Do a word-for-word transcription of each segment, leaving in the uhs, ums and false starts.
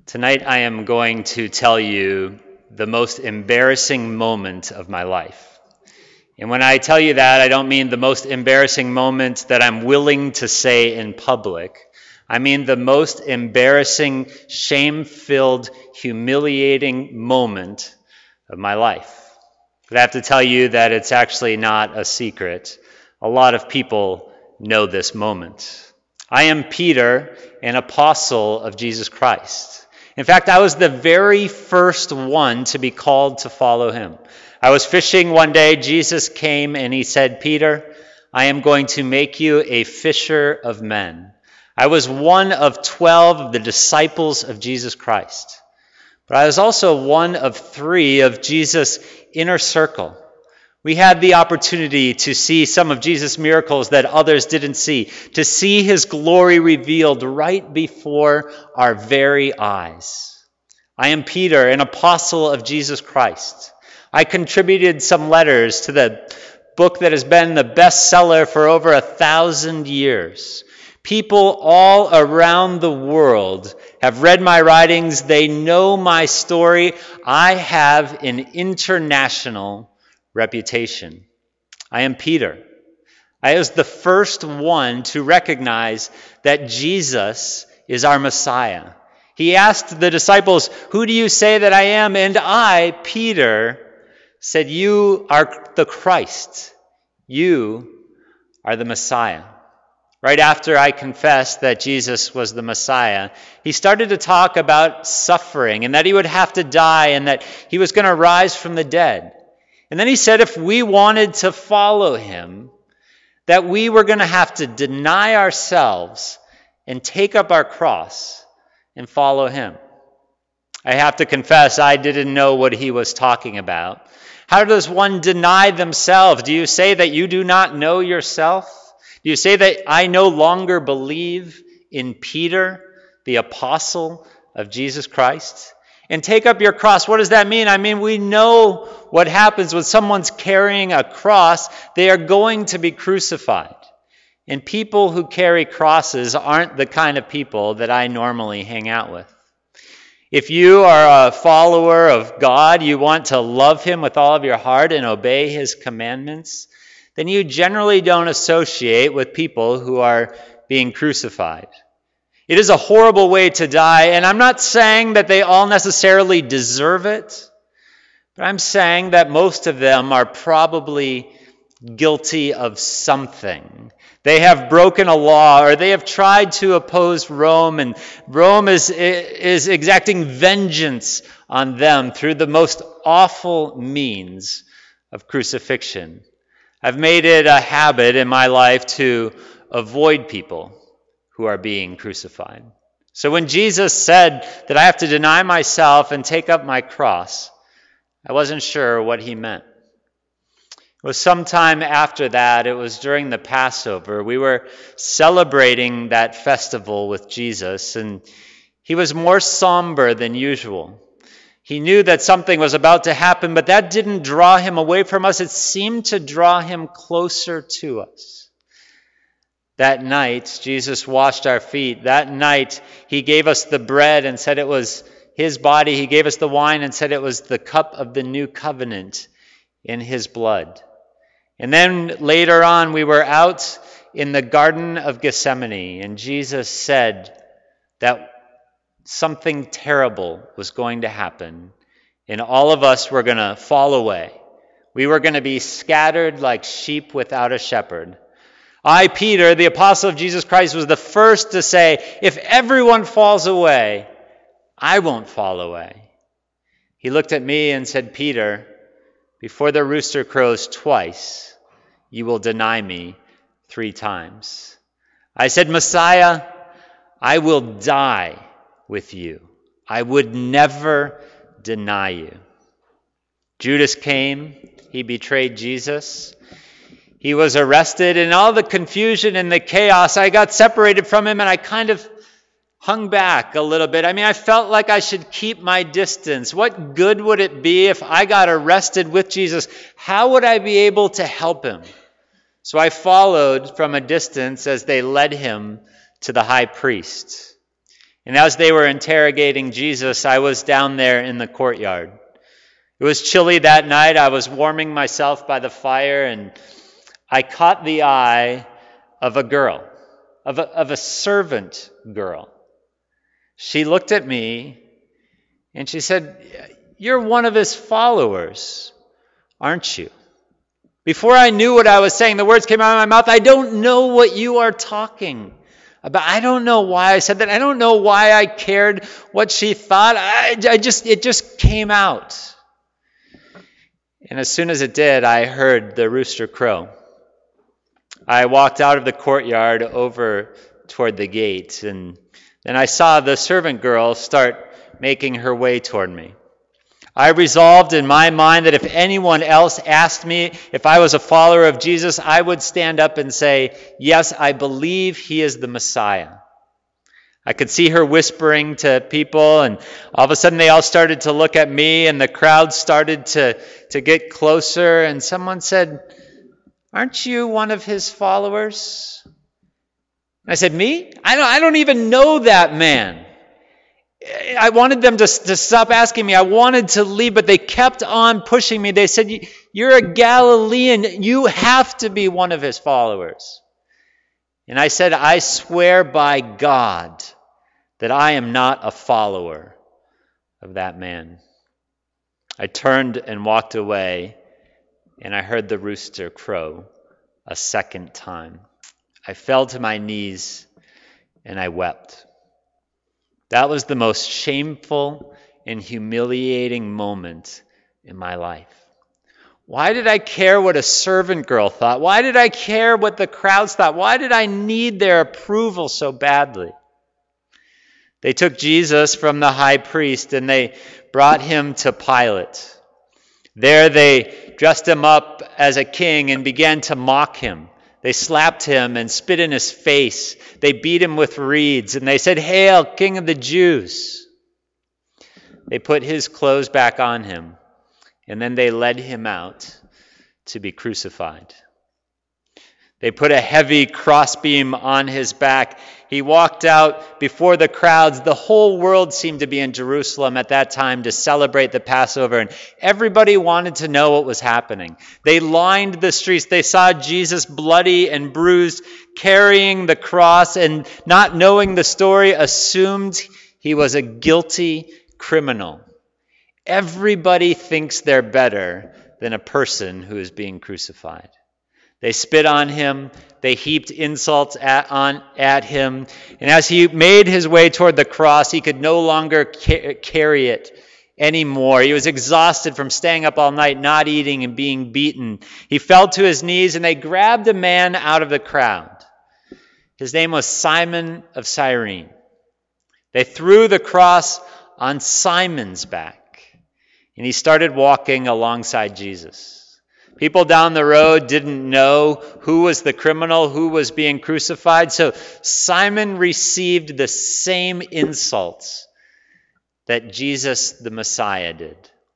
Tonight I am going to tell you the most embarrassing moment of my life. And when I tell you that, I don't mean the most embarrassing moment that I'm willing to say in public. I mean the most embarrassing, shame-filled, humiliating moment of my life. But I have to tell you that it's actually not a secret. A lot of people know this moment. I am Peter, an apostle of Jesus Christ. In fact, I was the very first one to be called to follow him. I was fishing one day. Jesus came and he said, "Peter, I am going to make you a fisher of men." I was one of twelve of the disciples of Jesus Christ. But I was also one of three of Jesus' inner circle. We had the opportunity to see some of Jesus' miracles that others didn't see, to see his glory revealed right before our very eyes. I am Peter, an apostle of Jesus Christ. I contributed some letters to the book that has been the bestseller for over a thousand years. People all around the world have read my writings. They know my story. I have an international reputation. I am Peter. I was the first one to recognize that Jesus is our Messiah. He asked the disciples, "Who do you say that I am?" And I, Peter, said, "You are the Christ. You are the Messiah." Right after I confessed that Jesus was the Messiah, he started to talk about suffering and that he would have to die and that he was going to rise from the dead. And then he said if we wanted to follow him, that we were going to have to deny ourselves and take up our cross and follow him. I have to confess, I didn't know what he was talking about. How does one deny themselves? Do you say that you do not know yourself? Do you say that I no longer believe in Peter, the apostle of Jesus Christ? And take up your cross. What does that mean? I mean, we know what happens when someone's carrying a cross. They are going to be crucified. And people who carry crosses aren't the kind of people that I normally hang out with. If you are a follower of God, you want to love him with all of your heart and obey his commandments, then you generally don't associate with people who are being crucified. It is a horrible way to die, and I'm not saying that they all necessarily deserve it, but I'm saying that most of them are probably guilty of something. They have broken a law, or they have tried to oppose Rome, and Rome is, is exacting vengeance on them through the most awful means of crucifixion. I've made it a habit in my life to avoid people who are being crucified. So when Jesus said that I have to deny myself and take up my cross, I wasn't sure what he meant. It was sometime after that, it was during the Passover. We were celebrating that festival with Jesus, and he was more somber than usual. He knew that something was about to happen, but that didn't draw him away from us. It seemed to draw him closer to us. That night, Jesus washed our feet. That night, he gave us the bread and said it was his body. He gave us the wine and said it was the cup of the new covenant in his blood. And then later on, we were out in the Garden of Gethsemane, and Jesus said that something terrible was going to happen, and all of us were going to fall away. We were going to be scattered like sheep without a shepherd. I, Peter, the apostle of Jesus Christ, was the first to say, if everyone falls away, I won't fall away. He looked at me and said, "Peter, before the rooster crows twice, you will deny me three times." I said, "Messiah, I will die with you. I would never deny you." Judas came. He betrayed Jesus. He was arrested. In all the confusion and the chaos, I got separated from him and I kind of hung back a little bit. I mean, I felt like I should keep my distance. What good would it be if I got arrested with Jesus? How would I be able to help him? So I followed from a distance as they led him to the high priest. And as they were interrogating Jesus, I was down there in the courtyard. It was chilly that night. I was warming myself by the fire, and I caught the eye of a girl, of a, of a servant girl. She looked at me, and she said, "You're one of his followers, aren't you?" Before I knew what I was saying, the words came out of my mouth. "I don't know what you are talking about." I don't know why I said that. I don't know why I cared what she thought. I, I just, it just came out. And as soon as it did, I heard the rooster crow. I walked out of the courtyard over toward the gate, and then I saw the servant girl start making her way toward me. I resolved in my mind that if anyone else asked me if I was a follower of Jesus, I would stand up and say, "Yes, I believe he is the Messiah." I could see her whispering to people, and all of a sudden they all started to look at me, and the crowd started to, to get closer, and someone said, "Aren't you one of his followers?" And I said, "Me? I don't, I don't even know that man." I wanted them to, to stop asking me. I wanted to leave, but they kept on pushing me. They said, "You're a Galilean. You have to be one of his followers." And I said, "I swear by God that I am not a follower of that man." I turned and walked away, and I heard the rooster crow a second time. I fell to my knees, and I wept. That was the most shameful and humiliating moment in my life. Why did I care what a servant girl thought? Why did I care what the crowds thought? Why did I need their approval so badly? They took Jesus from the high priest and they brought him to Pilate. There they dressed him up as a king and began to mock him. They slapped him and spit in his face. They beat him with reeds, and they said, "Hail, King of the Jews." They put his clothes back on him, and then they led him out to be crucified. They put a heavy crossbeam on his back. He walked out before the crowds. The whole world seemed to be in Jerusalem at that time to celebrate the Passover, and everybody wanted to know what was happening. They lined the streets. They saw Jesus bloody and bruised, carrying the cross, and not knowing the story, assumed he was a guilty criminal. Everybody thinks they're better than a person who is being crucified. They spit on him. They heaped insults at, on, at him. And as he made his way toward the cross, he could no longer ca- carry it anymore. He was exhausted from staying up all night, not eating and being beaten. He fell to his knees, and they grabbed a man out of the crowd. His name was Simon of Cyrene. They threw the cross on Simon's back, and he started walking alongside Jesus. People down the road didn't know who was the criminal, who was being crucified. So Simon received the same insults that Jesus the Messiah did.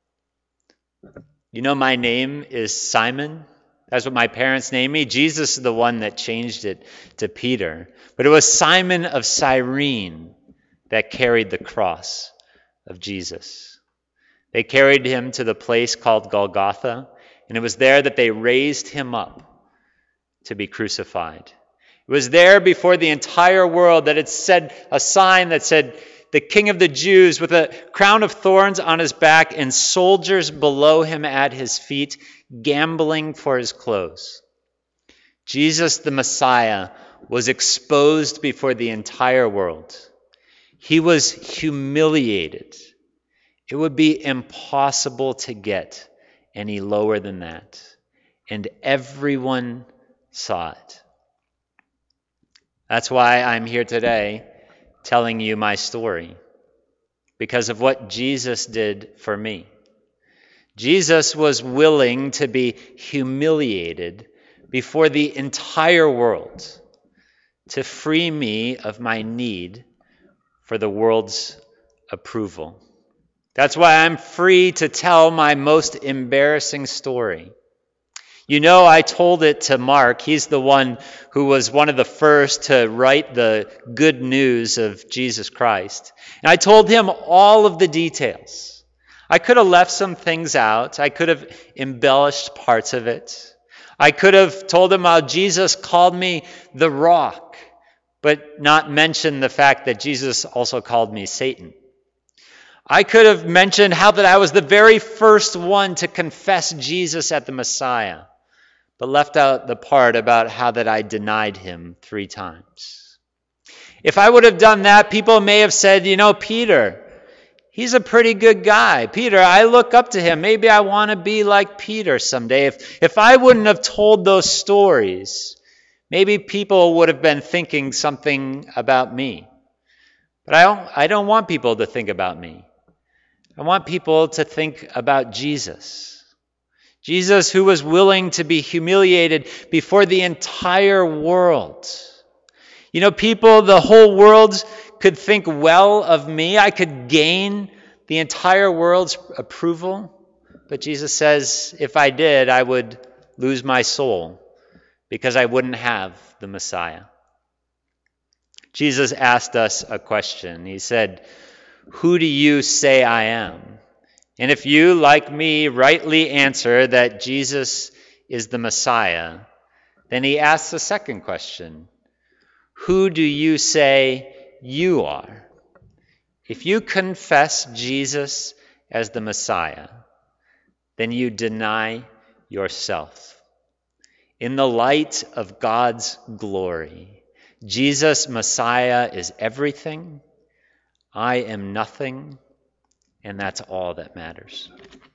You know, my name is Simon. That's what my parents named me. Jesus is the one that changed it to Peter. But it was Simon of Cyrene that carried the cross of Jesus. They carried him to the place called Golgotha. And it was there that they raised him up to be crucified. It was there before the entire world that it said a sign that said, "The King of the Jews," with a crown of thorns on his back and soldiers below him at his feet, gambling for his clothes. Jesus the Messiah was exposed before the entire world. He was humiliated. It would be impossible to get any lower than that. And everyone saw it. That's why I'm here today telling you my story, because of what Jesus did for me. Jesus was willing to be humiliated before the entire world to free me of my need for the world's approval. That's why I'm free to tell my most embarrassing story. You know, I told it to Mark. He's the one who was one of the first to write the good news of Jesus Christ. And I told him all of the details. I could have left some things out. I could have embellished parts of it. I could have told him how Jesus called me the rock, but not mentioned the fact that Jesus also called me Satan. I could have mentioned how that I was the very first one to confess Jesus as the Messiah, but left out the part about how that I denied him three times. If I would have done that, people may have said, you know, Peter, he's a pretty good guy. Peter, I look up to him. Maybe I want to be like Peter someday. If, if I wouldn't have told those stories, maybe people would have been thinking something about me. But I don't, I don't want people to think about me. I want people to think about Jesus. Jesus, who was willing to be humiliated before the entire world. You know, people, the whole world could think well of me. I could gain the entire world's approval. But Jesus says, if I did, I would lose my soul because I wouldn't have the Messiah. Jesus asked us a question. He said, who do you say I am? And if you, like me, rightly answer that Jesus is the Messiah, then he asks the second question. Who do you say you are? If you confess Jesus as the Messiah, then you deny yourself. In the light of God's glory, Jesus, Messiah, is everything. I am nothing. And that's all that matters.